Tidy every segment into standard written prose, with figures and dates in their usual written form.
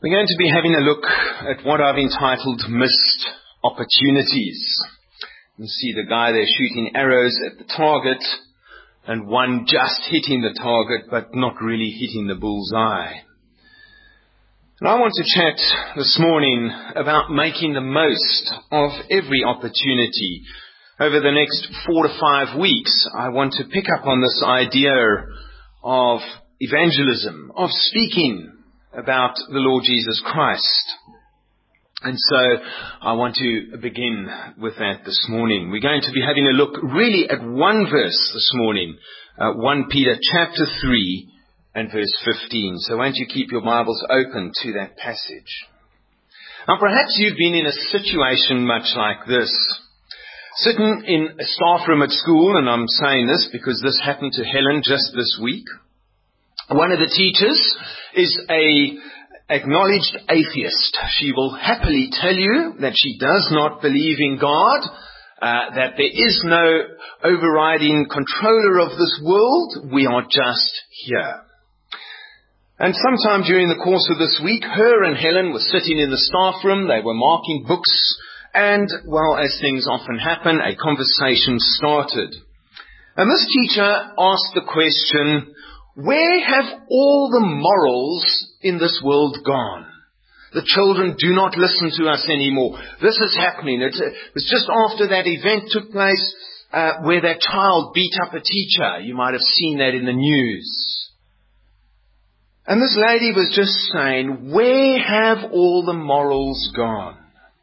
We're going to be having a look at what I've entitled Missed Opportunities. You see the guy there shooting arrows at the target and one just hitting the target but not really hitting the bullseye. And I want to chat this morning about making the most of every opportunity. Over the next 4 to 5 weeks, I want to pick up on this idea of evangelism, of speaking about the Lord Jesus Christ. And so I want to begin with that this morning. We're going to be having a look really at one verse this morning, 1 Peter chapter 3 and verse 15. So won't you keep your Bibles open to that passage? Now perhaps you've been in a situation much like this. Sitting in a staff room at school, and I'm saying this because this happened to Helen just this week. One of the teachers is an acknowledged atheist. She will happily tell you that she does not believe in God, that there is no overriding controller of this world. We are just here. And sometime during the course of this week, her and Helen were sitting in the staff room. They were marking books. And, well, as things often happen, a conversation started. And this teacher asked the question, where have all the morals in this world gone? The children do not listen to us anymore. This is happening. It was just after that event took place where that child beat up a teacher. You might have seen that in the news. And this lady was just saying, where have all the morals gone?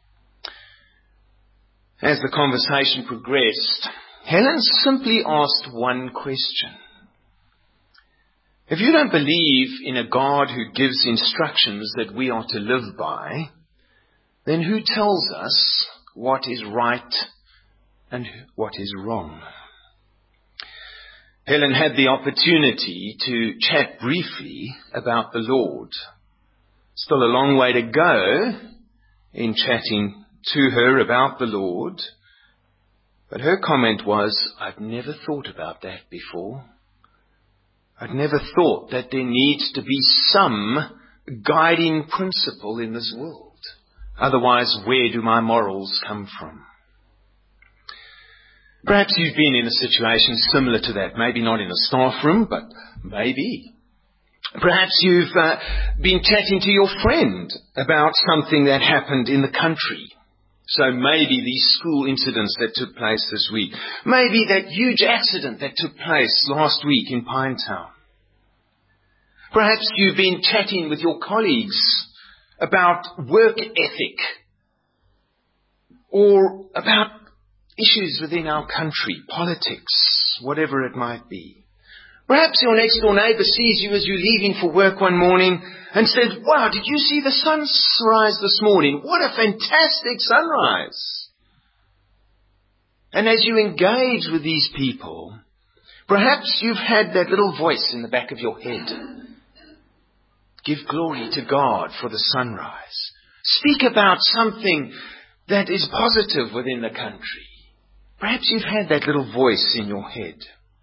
As the conversation progressed, Helen simply asked one question. If you don't believe in a God who gives instructions that we are to live by, then who tells us what is right and what is wrong? Helen had the opportunity to chat briefly about the Lord. Still a long way to go in chatting to her about the Lord. But her comment was, I've never thought about that before. I've never thought that there needs to be some guiding principle in this world. Otherwise, where do my morals come from? Perhaps you've been in a situation similar to that. Maybe not in a staff room, but maybe. Perhaps you've been chatting to your friend about something that happened in the country. So maybe these school incidents that took place this week. Maybe that huge accident that took place last week in Pinetown. Perhaps you've been chatting with your colleagues about work ethic or about issues within our country, politics, whatever it might be. Perhaps your next door neighbor sees you as you're leaving for work one morning and says, wow, did you see the sunrise this morning? What a fantastic sunrise. And as you engage with these people, perhaps you've had that little voice in the back of your head. Give glory to God for the sunrise. Speak about something that is positive within the country. Perhaps you've had that little voice in your head.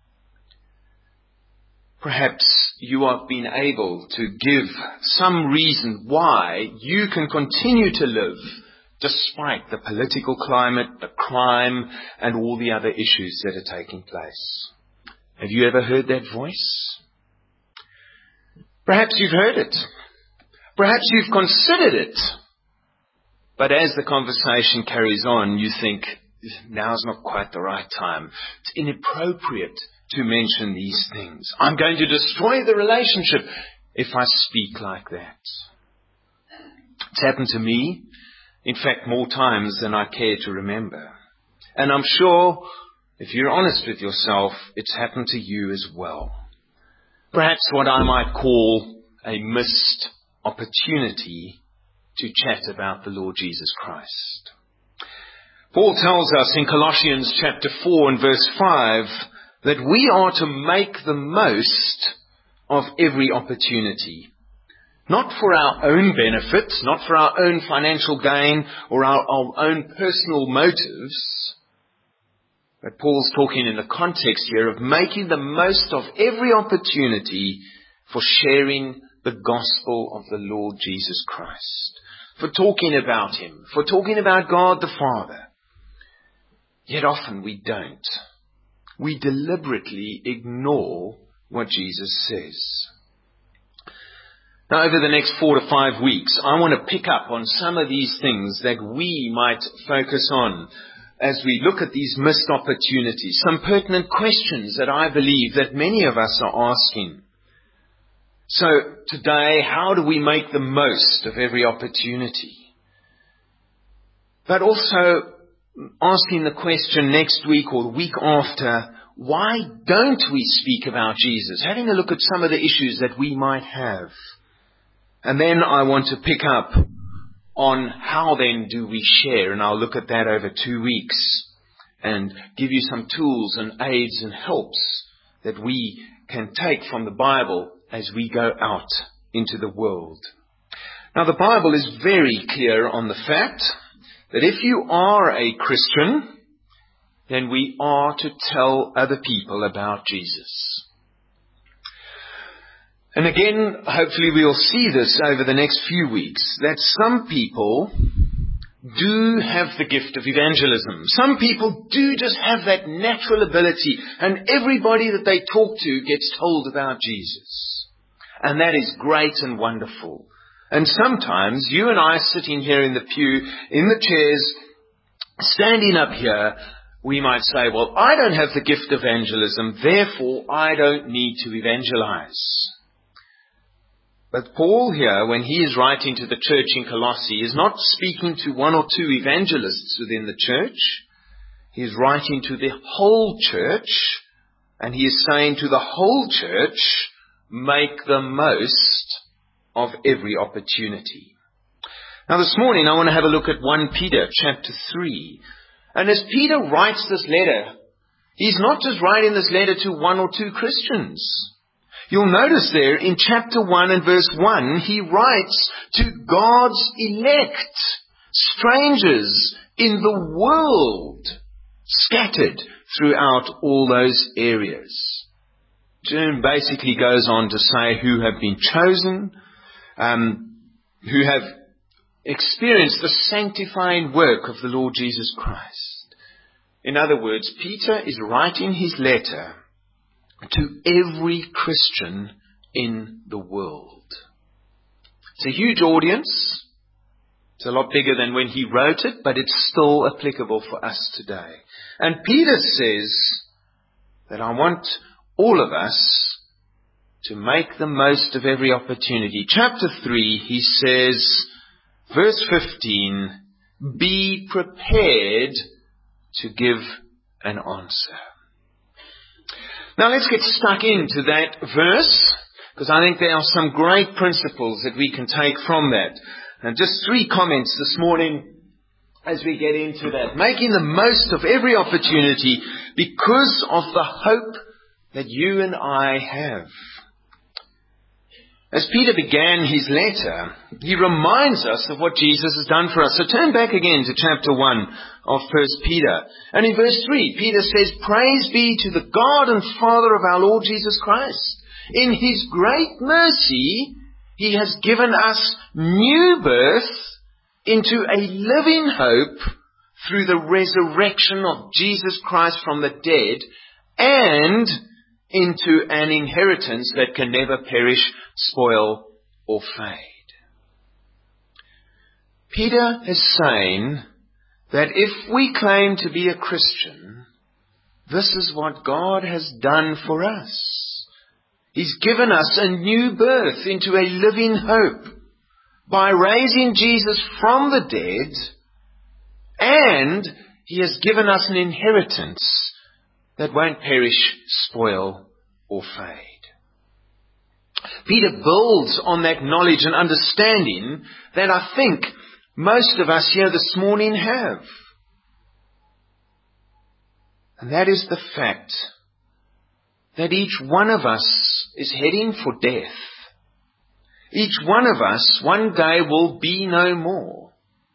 Perhaps you have been able to give some reason why you can continue to live despite the political climate, the crime, and all the other issues that are taking place. Have you ever heard that voice? Perhaps you've heard it. Perhaps you've considered it. But as the conversation carries on, you think, now's not quite the right time. It's inappropriate to mention these things. I'm going to destroy the relationship if I speak like that. It's happened to me, in fact, more times than I care to remember. And I'm sure, if you're honest with yourself, it's happened to you as well. Perhaps what I might call a missed opportunity to chat about the Lord Jesus Christ. Paul tells us in Colossians chapter 4 and verse 5 that we are to make the most of every opportunity. Not for our own benefit, not for our own financial gain or our own personal motives. But Paul's talking in the context here of making the most of every opportunity for sharing the gospel of the Lord Jesus Christ, for talking about Him, for talking about God the Father. Yet often we don't. We deliberately ignore what Jesus says. Now, over the next 4 to 5 weeks, I want to pick up on some of these things that we might focus on as we look at these missed opportunities, some pertinent questions that I believe that many of us are asking. So today, how do we make the most of every opportunity? But also asking the question next week or the week after, why don't we speak about Jesus? Having a look at some of the issues that we might have. And then I want to pick up on how then do we share, and I'll look at that over 2 weeks and give you some tools and aids and helps that we can take from the Bible as we go out into the world. Now, the Bible is very clear on the fact that if you are a Christian, then we are to tell other people about Jesus. And again, hopefully we'll see this over the next few weeks, that some people do have the gift of evangelism. Some people do just have that natural ability, and everybody that they talk to gets told about Jesus. And that is great and wonderful. And sometimes you and I sitting here in the pew, in the chairs, standing up here, we might say, well, I don't have the gift of evangelism, therefore I don't need to evangelize. But Paul here, when he is writing to the church in Colossae, is not speaking to 1 or 2 evangelists within the church. He is writing to the whole church, and he is saying to the whole church, make the most of every opportunity. Now this morning I want to have a look at 1 Peter chapter 3. And as Peter writes this letter, he's not just writing this letter to 1 or 2 Christians. You'll notice there in chapter 1 and verse 1, he writes to God's elect, strangers in the world, scattered throughout all those areas. John basically goes on to say who have been chosen, who have experienced the sanctifying work of the Lord Jesus Christ. In other words, Peter is writing his letter to every Christian in the world. It's a huge audience. It's a lot bigger than when he wrote it, but it's still applicable for us today. And Peter says that I want all of us to make the most of every opportunity. Chapter 3, he says, verse 15, be prepared to give an answer. Now let's get stuck into that verse, because I think there are some great principles that we can take from that. And just 3 comments this morning as we get into that. Making the most of every opportunity because of the hope that you and I have. As Peter began his letter, he reminds us of what Jesus has done for us. So turn back again to chapter 1 of 1 Peter. And in verse 3, Peter says, praise be to the God and Father of our Lord Jesus Christ. In His great mercy, He has given us new birth into a living hope through the resurrection of Jesus Christ from the dead and into an inheritance that can never perish, spoil, or fade. Peter is saying that if we claim to be a Christian, this is what God has done for us. He's given us a new birth into a living hope by raising Jesus from the dead, and He has given us an inheritance that won't perish, spoil, or fade. Peter builds on that knowledge and understanding that I think most of us here this morning have. And that is the fact that each one of us is heading for death. Each one of us one day will be no more.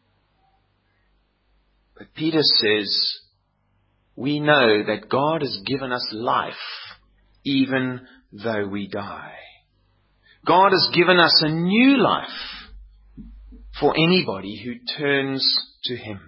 But Peter says, we know that God has given us life even though we die. God has given us a new life for anybody who turns to Him.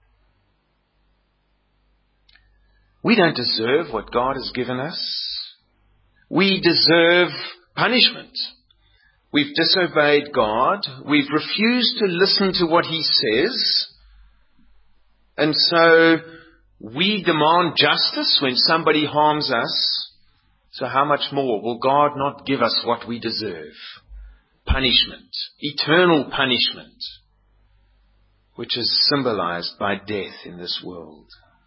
We don't deserve what God has given us. We deserve punishment. We've disobeyed God. We've refused to listen to what He says. And so we demand justice when somebody harms us. So how much more will God not give us what we deserve? Punishment, eternal punishment, which is symbolized by death in this world.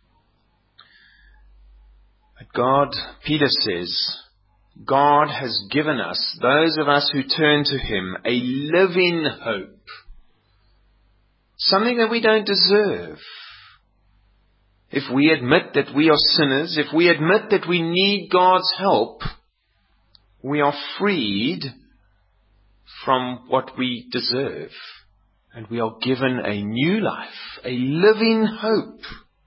But God, Peter says, God has given us, those of us who turn to Him, a living hope. Something that we don't deserve. If we admit that we are sinners, if we admit that we need God's help, we are freed from what we deserve. And we are given a new life, a living hope.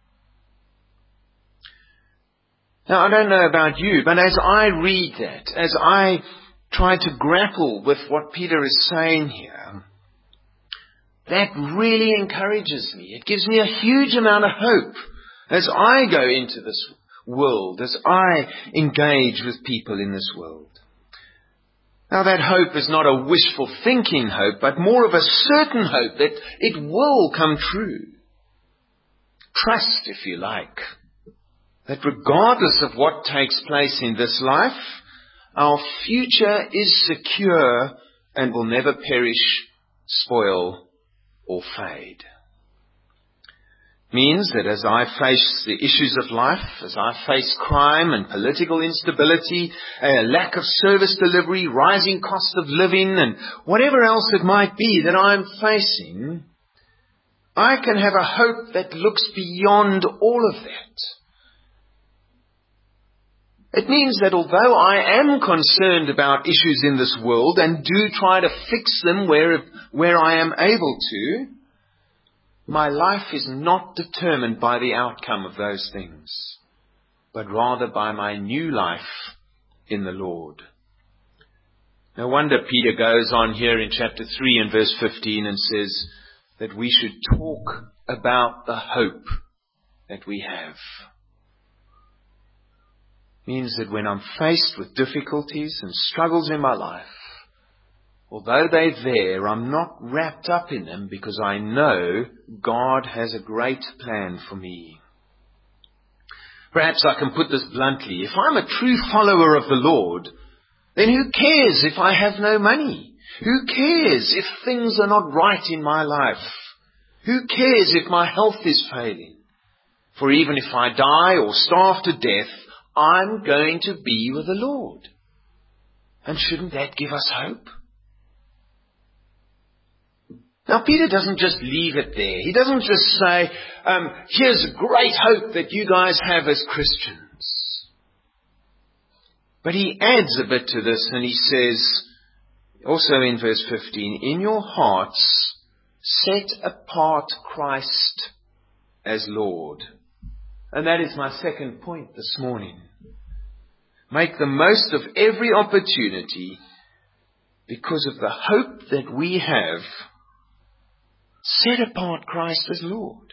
Now, I don't know about you, but as I read that, as I try to grapple with what Peter is saying here, that really encourages me. It gives me a huge amount of hope as I go into this world, as I engage with people in this world. Now, that hope is not a wishful thinking hope, but more of a certain hope that it will come true. Trust, if you like, that regardless of what takes place in this life, our future is secure and will never perish, spoil, or fade. Means that as I face the issues of life, as I face crime and political instability, a lack of service delivery, rising cost of living, and whatever else it might be that I'm facing, I can have a hope that looks beyond all of that. It means that although I am concerned about issues in this world and do try to fix them where I am able to, my life is not determined by the outcome of those things, but rather by my new life in the Lord. No wonder Peter goes on here in chapter 3 and verse 15 and says that we should talk about the hope that we have. Means that when I'm faced with difficulties and struggles in my life, although they're there, I'm not wrapped up in them because I know God has a great plan for me. Perhaps I can put this bluntly. If I'm a true follower of the Lord, then who cares if I have no money? Who cares if things are not right in my life? Who cares if my health is failing? For even if I die or starve to death, I'm going to be with the Lord. And shouldn't that give us hope? Now, Peter doesn't just leave it there. He doesn't just say, here's a great hope that you guys have as Christians. But he adds a bit to this and he says, also in verse 15, in your hearts, set apart Christ as Lord. And that is my second point this morning. Make the most of every opportunity because of the hope that we have. Set apart Christ as Lord.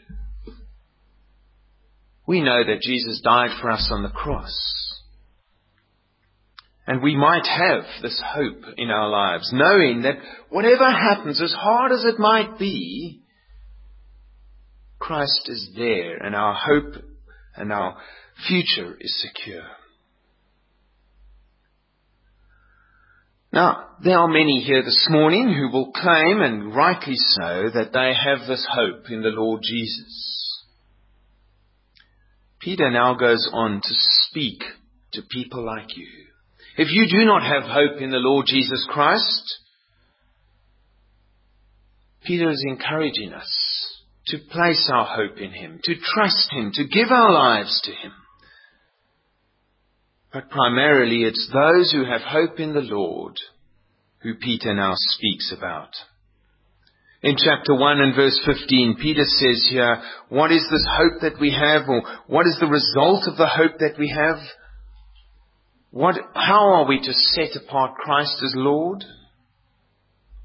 We know that Jesus died for us on the cross. And we might have this hope in our lives, knowing that whatever happens, as hard as it might be, Christ is there and our hope and our future is secure. Now, there are many here this morning who will claim, and rightly so, that they have this hope in the Lord Jesus. Peter now goes on to speak to people like you. If you do not have hope in the Lord Jesus Christ, Peter is encouraging us to place our hope in Him, to trust Him, to give our lives to Him. But primarily it's those who have hope in the Lord who Peter now speaks about. In chapter 1 and verse 15, Peter says here, what is this hope that we have, or what is the result of the hope that we have? How are we to set apart Christ as Lord?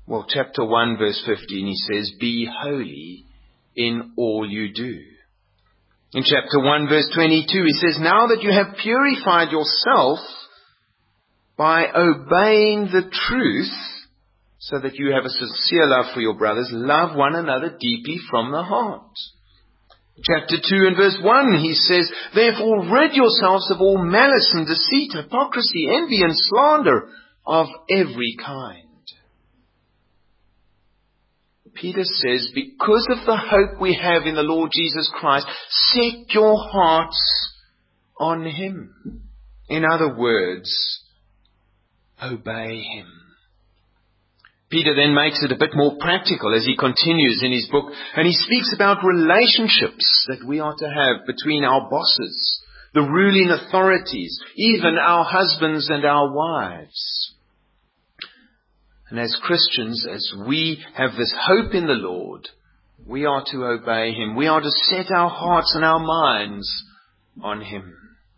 Well, chapter 1, verse 15, he says, be holy in all you do. In chapter 1, verse 22, he says, now that you have purified yourself by obeying the truth, so that you have a sincere love for your brothers, love one another deeply from the heart. Chapter 2 and verse 1, he says, therefore rid yourselves of all malice and deceit, hypocrisy, envy and slander of every kind. Peter says, because of the hope we have in the Lord Jesus Christ, set your hearts on Him. In other words, obey Him. Peter then makes it a bit more practical as he continues in his book, and he speaks about relationships that we are to have between our bosses, the ruling authorities, even our husbands and our wives. And as Christians, as we have this hope in the Lord, we are to obey Him. We are to set our hearts and our minds on Him.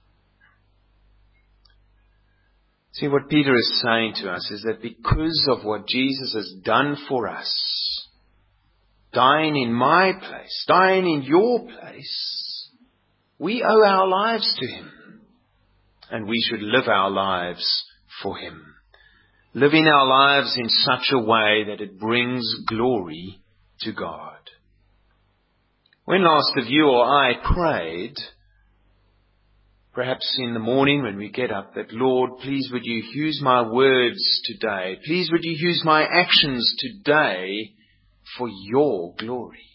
See, what Peter is saying to us is that because of what Jesus has done for us, dying in my place, dying in your place, we owe our lives to Him. And we should live our lives for Him. Living our lives in such a way that it brings glory to God. When last have you or I prayed, perhaps in the morning when we get up, that Lord, please would you use my words today. Please would you use my actions today for your glory.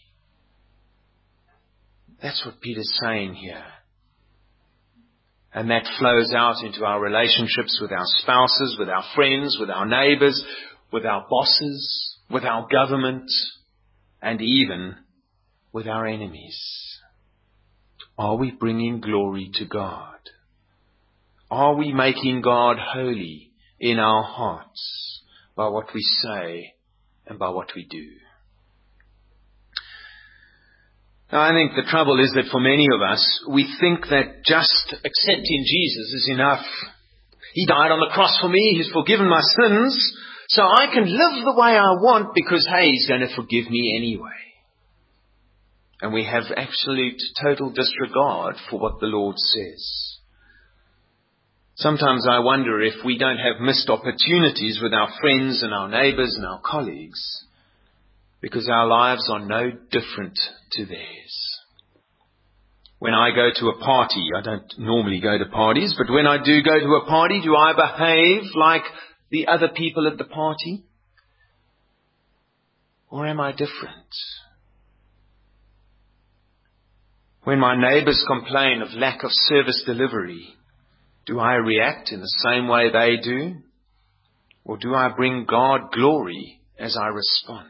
That's what Peter's saying here. And that flows out into our relationships with our spouses, with our friends, with our neighbors, with our bosses, with our government, and even with our enemies. Are we bringing glory to God? Are we making God holy in our hearts by what we say and by what we do? Now, I think the trouble is that for many of us, we think that just accepting Jesus is enough. He died on the cross for me. He's forgiven my sins. So I can live the way I want because, hey, He's going to forgive me anyway. And we have absolute, total disregard for what the Lord says. Sometimes I wonder if we don't have missed opportunities with our friends and our neighbors and our colleagues because our lives are no different to theirs. When I go to a party, I don't normally go to parties, but when I do go to a party, do I behave like the other people at the party? Or am I different? When my neighbors complain of lack of service delivery, do I react in the same way they do? Or do I bring God glory as I respond?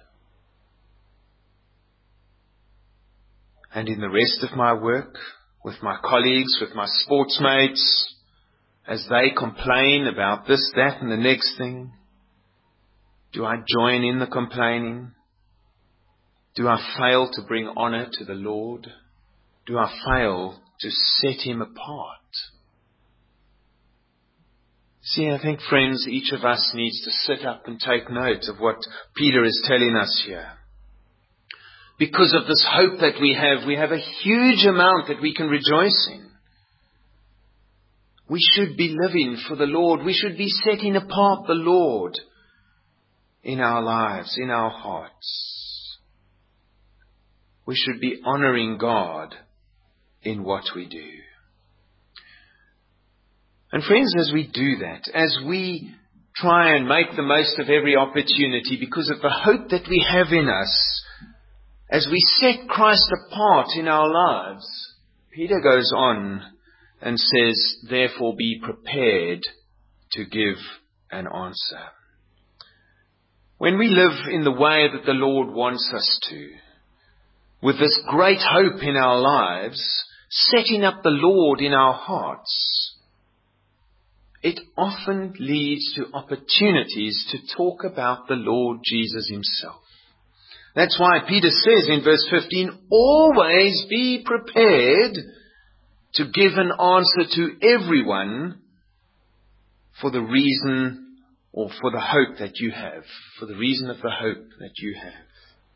And in the rest of my work, with my colleagues, with my sports mates, as they complain about this, that, and the next thing, do I join in the complaining? Do I fail to bring honor to the Lord? Do I fail to set Him apart? See, I think, friends, each of us needs to sit up and take note of what Peter is telling us here. Because of this hope that we have a huge amount that we can rejoice in. We should be living for the Lord. We should be setting apart the Lord in our lives, in our hearts. We should be honoring God in what we do. And friends, as we do that, as we try and make the most of every opportunity because of the hope that we have in us, as we set Christ apart in our lives, Peter goes on and says, therefore be prepared to give an answer. When we live in the way that the Lord wants us to, with this great hope in our lives, setting up the Lord in our hearts, it often leads to opportunities to talk about the Lord Jesus Himself. That's why Peter says in verse 15, always be prepared to give an answer to everyone for the reason or for the hope that you have, for the reason of the hope that you have.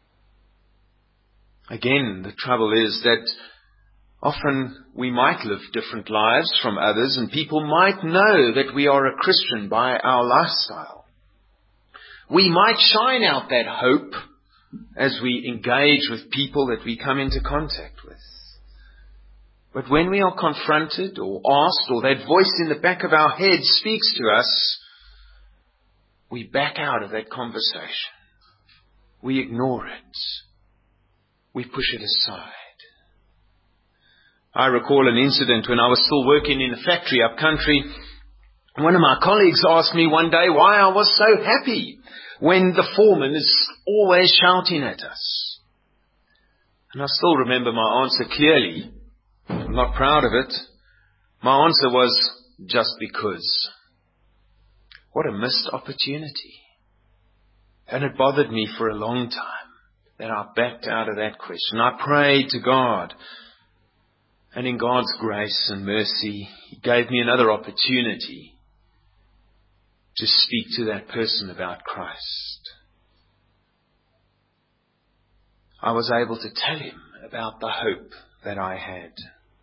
Again, the trouble is that often we might live different lives from others, and people might know that we are a Christian by our lifestyle. We might shine out that hope as we engage with people that we come into contact with. But when we are confronted or asked, or that voice in the back of our head speaks to us, we back out of that conversation. We ignore it. We push it aside. I recall an incident when I was still working in a factory up country. One of my colleagues asked me one day why I was so happy when the foreman is always shouting at us. And I still remember my answer clearly. I'm not proud of it. My answer was, just because. What a missed opportunity. And it bothered me for a long time that I backed out of that question. I prayed to God. And in God's grace and mercy, He gave me another opportunity to speak to that person about Christ. I was able to tell him about the hope that I had.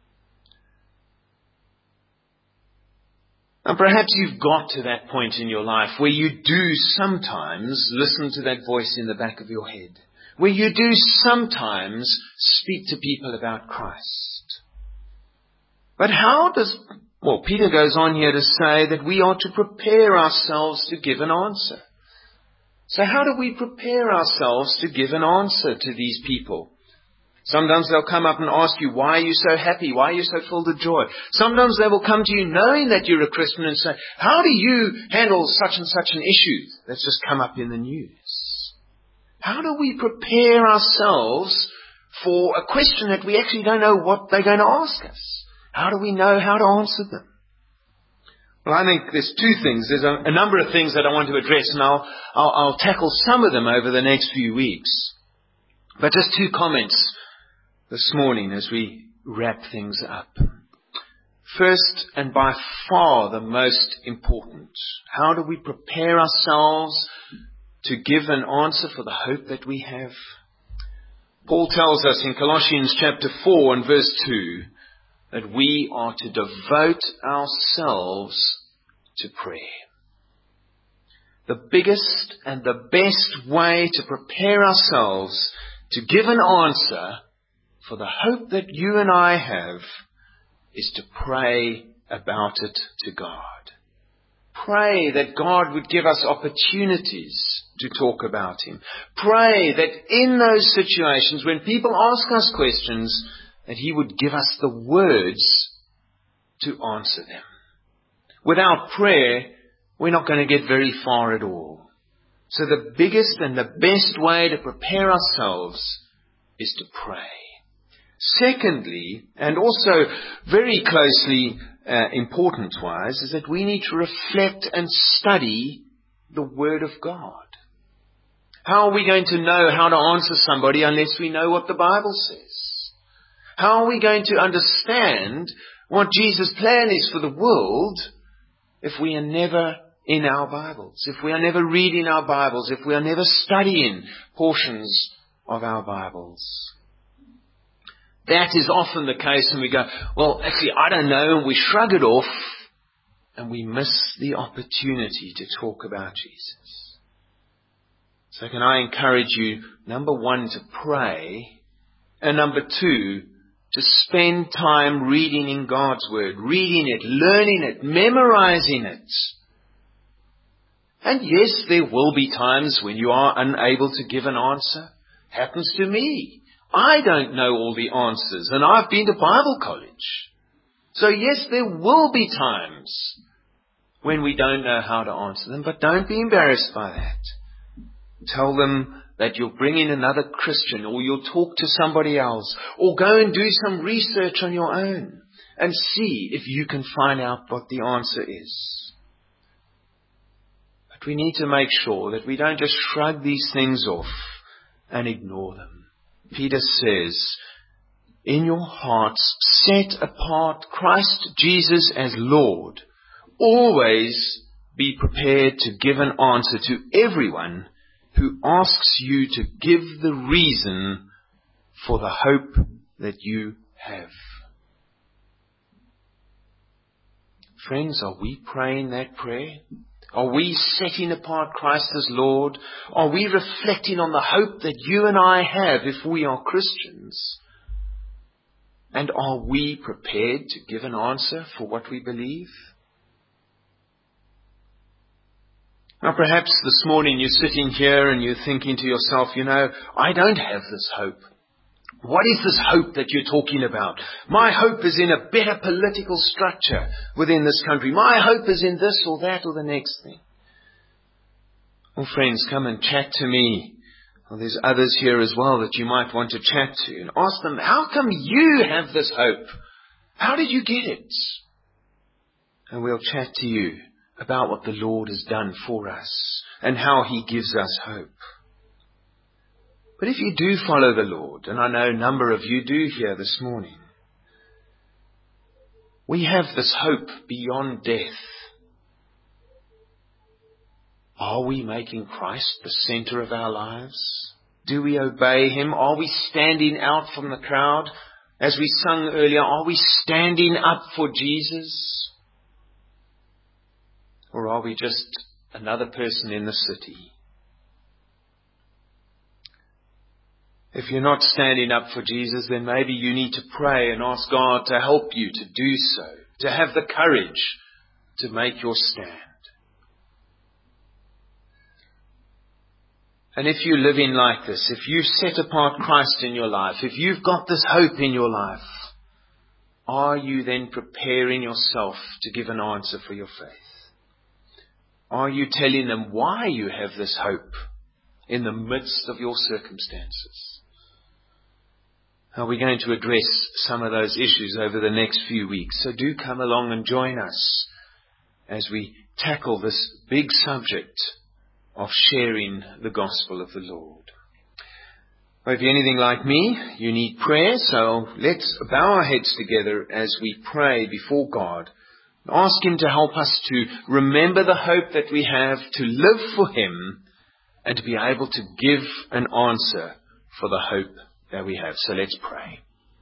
And perhaps you've got to that point in your life where you do sometimes listen to that voice in the back of your head, where you do sometimes speak to people about Christ. But Peter goes on here to say that we are to prepare ourselves to give an answer. So how do we prepare ourselves to give an answer to these people? Sometimes they'll come up and ask you, why are you so happy? Why are you so filled with joy? Sometimes they will come to you knowing that you're a Christian and say, how do you handle such and such an issue that's just come up in the news? How do we prepare ourselves for a question that we actually don't know what they're going to ask us? How do we know how to answer them? Well, I think there's two things. There's a number of things that I want to address, and I'll tackle some of them over the next few weeks. But just two comments this morning as we wrap things up. First, and by far the most important, how do we prepare ourselves to give an answer for the hope that we have? Paul tells us in Colossians chapter 4 and verse 2 that we are to devote ourselves to prayer. The biggest and the best way to prepare ourselves to give an answer for the hope that you and I have is to pray about it to God. Pray that God would give us opportunities to talk about Him. Pray that in those situations when people ask us questions, that He would give us the words to answer them. Without prayer, we're not going to get very far at all. So the biggest and the best way to prepare ourselves is to pray. Secondly, and also very closely important-wise, is that we need to reflect and study the Word of God. How are we going to know how to answer somebody unless we know what the Bible says? How are we going to understand what Jesus' plan is for the world if we are never in our Bibles, if we are never reading our Bibles, if we are never studying portions of our Bibles? That is often the case when we go, well, actually, I don't know, and we shrug it off, and we miss the opportunity to talk about Jesus. So can I encourage you, number one, to pray, and number two, to spend time reading in God's Word, reading it, learning it, memorizing it. And yes, there will be times when you are unable to give an answer. Happens to me. I don't know all the answers, and I've been to Bible college. So yes, there will be times when we don't know how to answer them, but don't be embarrassed by that. Tell them that you'll bring in another Christian, or you'll talk to somebody else, or go and do some research on your own and see if you can find out what the answer is. But we need to make sure that we don't just shrug these things off and ignore them. Peter says, in your hearts set apart Christ Jesus as Lord, always be prepared to give an answer to everyone who asks you to give the reason for the hope that you have. Friends, are we praying that prayer? Are we setting apart Christ as Lord? Are we reflecting on the hope that you and I have if we are Christians? And are we prepared to give an answer for what we believe? Now perhaps this morning you're sitting here and you're thinking to yourself, I don't have this hope. What is this hope that you're talking about? My hope is in a better political structure within this country. My hope is in this or that or the next thing. Well, friends, come and chat to me. Well, there's others here as well that you might want to chat to and ask them, how come you have this hope? How did you get it? And we'll chat to you about what the Lord has done for us and how He gives us hope. But if you do follow the Lord, and I know a number of you do here this morning, we have this hope beyond death. Are we making Christ the center of our lives? Do we obey Him? Are we standing out from the crowd? As we sung earlier, are we standing up for Jesus? Or are we just another person in the city? If you're not standing up for Jesus, then maybe you need to pray and ask God to help you to do so, to have the courage to make your stand. And if you're living like this, if you've set apart Christ in your life, if you've got this hope in your life, are you then preparing yourself to give an answer for your faith? Are you telling them why you have this hope in the midst of your circumstances? Now, we're going to address some of those issues over the next few weeks. So do come along and join us as we tackle this big subject of sharing the gospel of the Lord. Well, if you're anything like me, you need prayer. So let's bow our heads together as we pray before God. Ask Him to help us to remember the hope that we have, to live for Him, and to be able to give an answer for the hope that we have. So let's pray.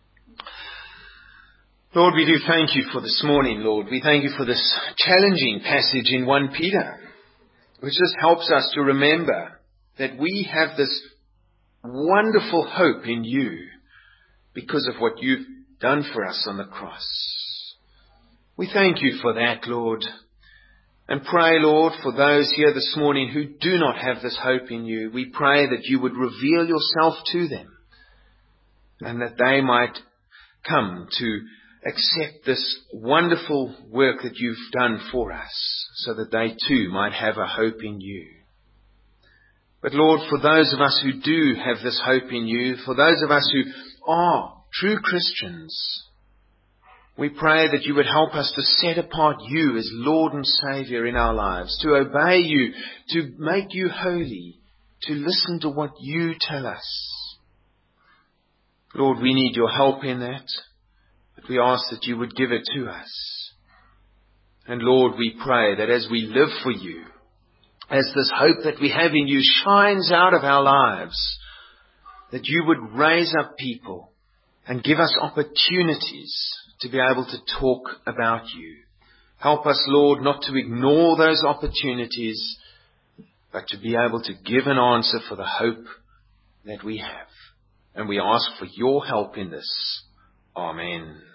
Lord, we do thank You for this morning, Lord. We thank You for this challenging passage in 1 Peter, which just helps us to remember that we have this wonderful hope in You because of what You've done for us on the cross. We thank You for that, Lord. And pray, Lord, for those here this morning who do not have this hope in You. We pray that You would reveal Yourself to them and that they might come to accept this wonderful work that You've done for us so that they too might have a hope in You. But Lord, for those of us who do have this hope in You, for those of us who are true Christians, we pray that You would help us to set apart You as Lord and Saviour in our lives, to obey You, to make You holy, to listen to what You tell us. Lord, we need Your help in that, but we ask that You would give it to us. And Lord, we pray that as we live for You, as this hope that we have in You shines out of our lives, that You would raise up people and give us opportunities to be able to talk about You. Help us, Lord, not to ignore those opportunities, but to be able to give an answer for the hope that we have. And we ask for Your help in this. Amen.